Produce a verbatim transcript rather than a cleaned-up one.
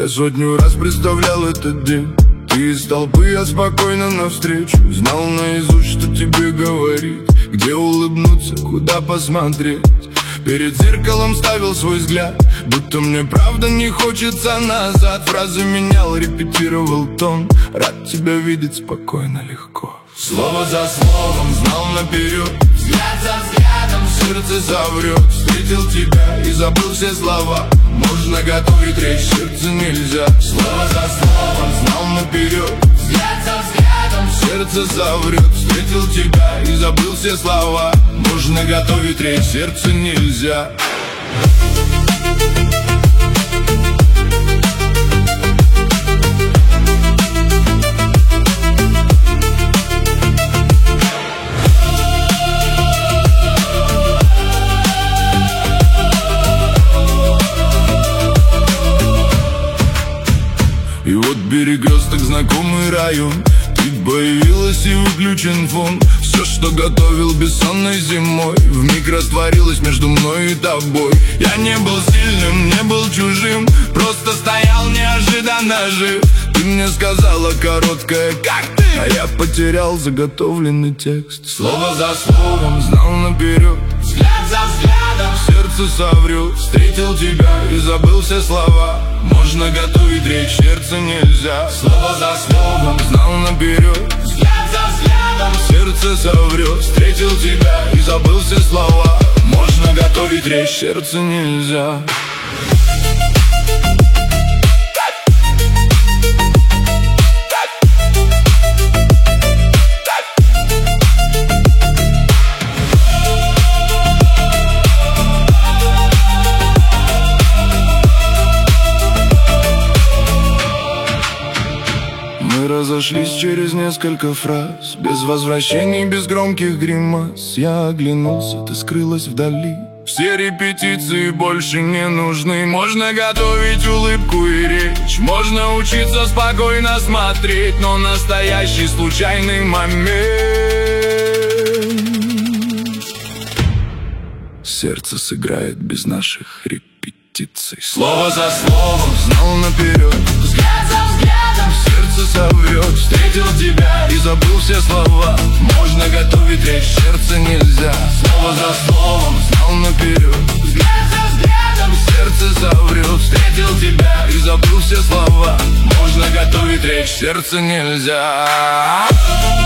Я сотню раз представлял этот день. Ты из толпы, я спокойно навстречу. Знал наизусть, что тебе говорить, где улыбнуться, куда посмотреть. Перед зеркалом ставил свой взгляд, будто мне правда не хочется назад. Фразы менял, репетировал тон. Рад тебя видеть спокойно, легко. Слово за словом знал наперед, взгляд за взглядом сердце соврет. Встретил тебя и забыл все слова. Можно готовить речь, сердце нельзя. Слово за словом знал наперед, взгляд за взглядом сердце соврет. Встретил тебя и забыл все слова. Можно готовить речь, сердце нельзя. И вот перекресток, знакомый район. Ты появилась и выключен фон. Все, что готовил бессонной зимой, вмиг растворилось между мной и тобой. Я не был сильным, не был чужим, просто стоял неожиданно жив. Ты мне сказала короткое «как ты?», а я потерял заготовленный текст. Слово за словом знал наперед, взгляд за взглядом сердце соврет. Встретил тебя и забыл все слова. Можно готовить речь, сердце нельзя. Слово за словом знал наперед, взгляд за взглядом сердце соврет. Встретил тебя и забыл все слова. Можно готовить речь, сердце нельзя. Мы разошлись через несколько фраз, без возвращений, без громких гримас. Я оглянулся, ты скрылась вдали. Все репетиции больше не нужны. Можно готовить улыбку и речь, можно учиться спокойно смотреть, но настоящий случайный момент сердце сыграет без наших репетиций. Слово за словом знал наперед, взгляд за взглядом сердце соврет. Встретил тебя и забыл все слова. Можно готовить речь, сердце нельзя. Слово за словом знал наперед, взгляд за взглядом сердце соврет. Встретил тебя и забыл все слова. Можно готовить речь, сердце нельзя.